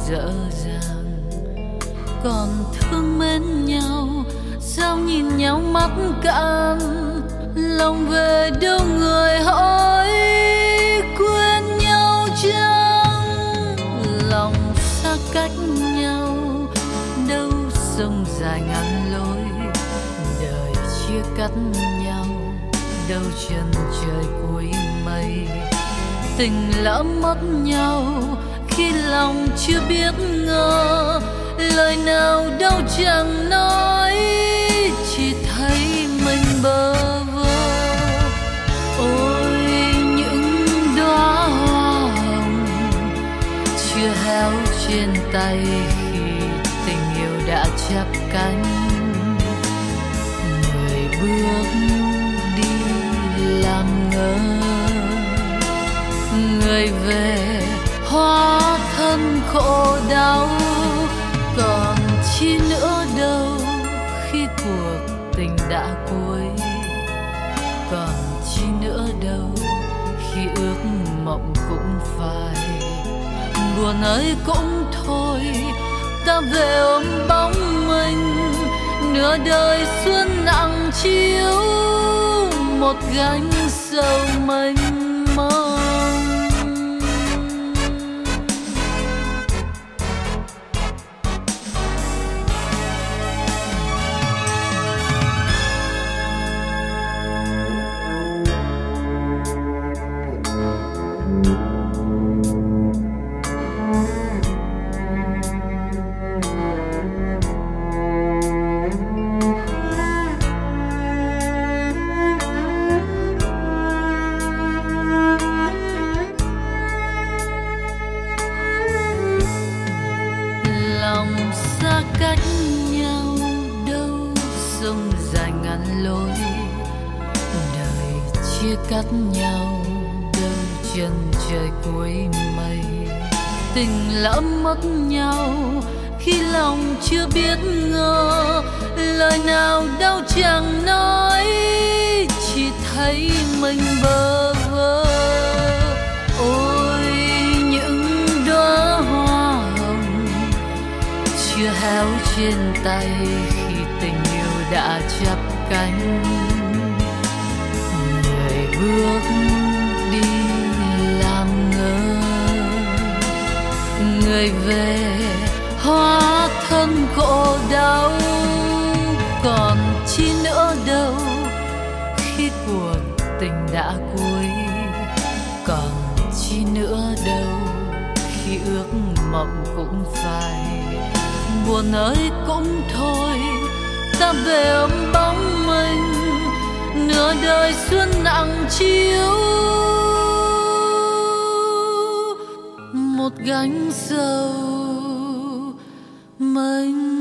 dở dàng. Còn thương mến nhau sao nhìn nhau mắt cạn, lòng về đâu người hỏi quên nhau chăng. Lòng xa cách nhau đâu sông dài ngàn lối, đời chia cắt nhau đâu chân trời cuối mây. Tình lỡ mất nhau khi lòng chưa biết ngờ, lời nào đâu chẳng nói, chỉ thấy mình bơ vơ. Ôi những đóa hoa hồng chưa héo trên tay khi tình yêu đã chắp cánh. Người bước đi làm ngơ, người về hóa thân khổ đau. Còn chi nữa đâu khi cuộc tình đã cuối, còn chi nữa đâu khi ước mộng cũng phai. Buồn ấy cũng thôi, ta về ôm bóng mình, nửa đời xuân nặng chiếu một gánh sầu mênh mông. Xa cách nhau đâu sông dài ngàn lối, đời chia cắt nhau đâu chân trời cuối mây. Tình lỡ mất nhau khi lòng chưa biết ngờ, lời nào đâu chẳng nói, chỉ thấy mình bơ vơ. Ôi những đóa hoa chưa héo trên tay khi tình yêu đã chắp cánh. Người bước đi làm ngơ, người về hóa thân khổ đau. Còn chi nữa đâu khi cuộc tình đã cuối, còn chi nữa đâu khi ước mộng cũng phai. Buồn ấy cũng thôi, ta về ôm bóng mình, nửa đời xuân nặng chiếu một gánh sầu mênh